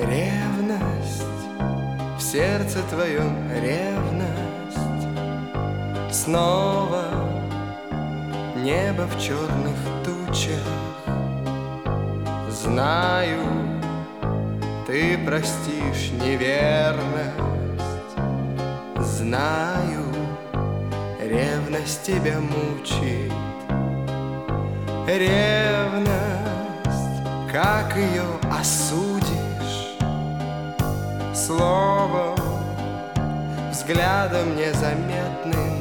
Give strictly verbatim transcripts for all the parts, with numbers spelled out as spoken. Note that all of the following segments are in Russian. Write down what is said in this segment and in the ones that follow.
Ревность, в сердце твоем ревность. Снова небо в черных тучах. Знаю, ты простишь неверность. Знаю, ревность тебя мучит. Ревность, как ее осудишь? Словом, взглядом незаметным.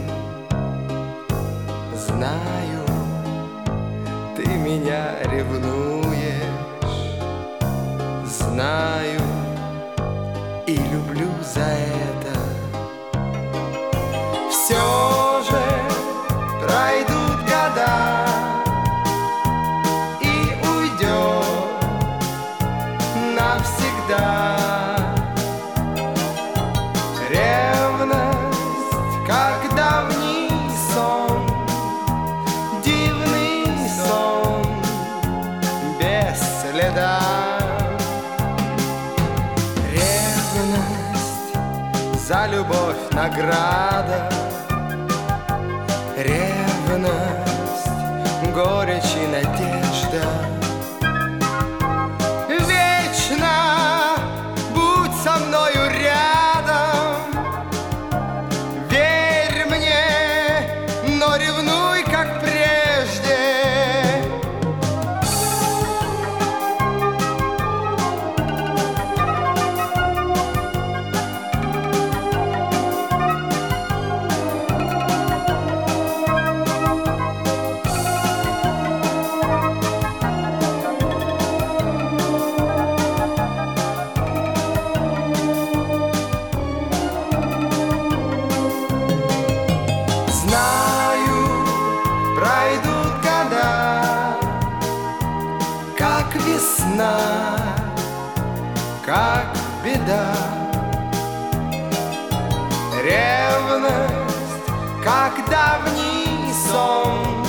Знаю, ты меня ревнуешь. Знаю и люблю за это. Все же пройдут года, и уйдет навсегда. Ревность, как давний сон, дивный сон, без следа. Ревность, за любовь награда. Ревность, горечь и надежда. Вечно будь со мною рядом. Верь мне, но ревнуй, как прежде. Пройдут года, как весна, как беда. Ревность, как давний сон,